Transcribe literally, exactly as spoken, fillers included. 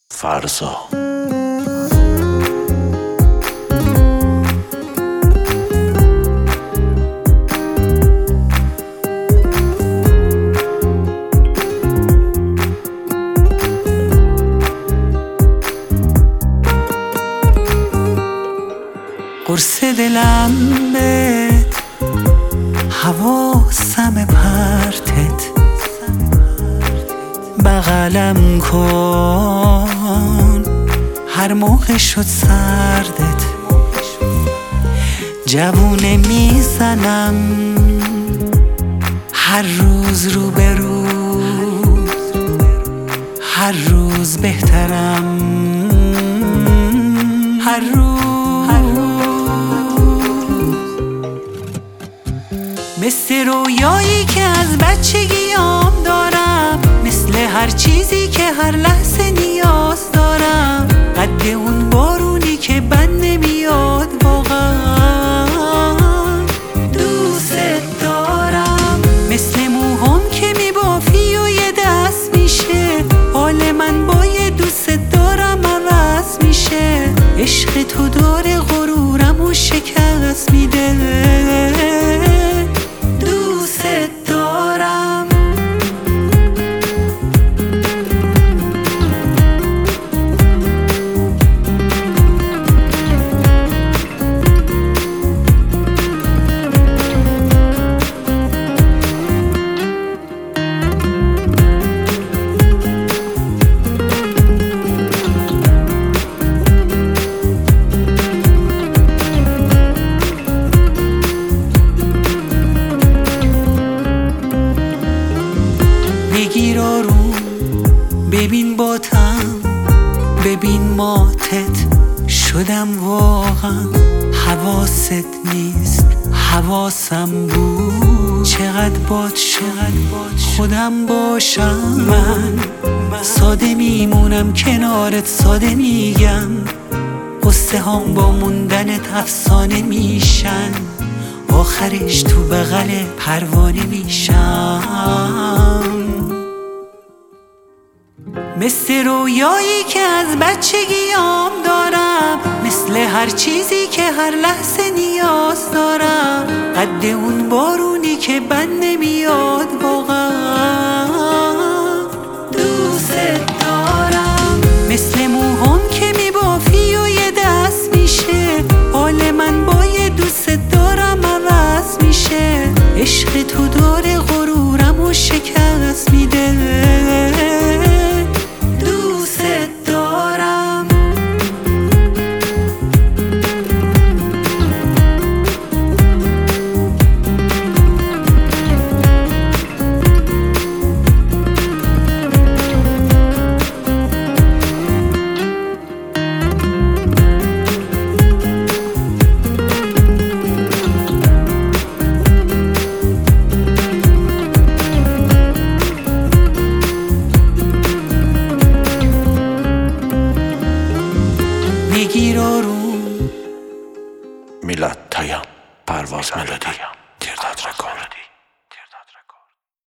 فرزا. قرص دلم بهت، حواسم پرتت، بغلم کن هر موقع شد سردت. جوونه میزنم هر روز رو به روز، هر روز بهترم، هر روز مثل رویایی که از بچگیام دارم، مثل هر چیزی که هر لحظه نیاز دارم. قد اون بارونی که بند نمیاد، واقعا دوست دارم. مثل موهام که میبافی و یه دست میشه، حال من با یه دوست دارم عوض میشه. عشق تو داره غرورم و شکست میده. بگیر آروم، ببین باتم، ببین ماتت شدم واقعا. حواست نیست، حواسم بود. چقدر باد شد خودم باشم. من ساده میمونم کنارت، ساده میگم. قصه هم با موندنت افسانه میشن، آخرش تو بغل پروانه میشم. مثل رویایی که از بچگیام دارم، مثل هر چیزی که هر لحظه نیاز دارم. قد اون بارونی که بند نمیاد،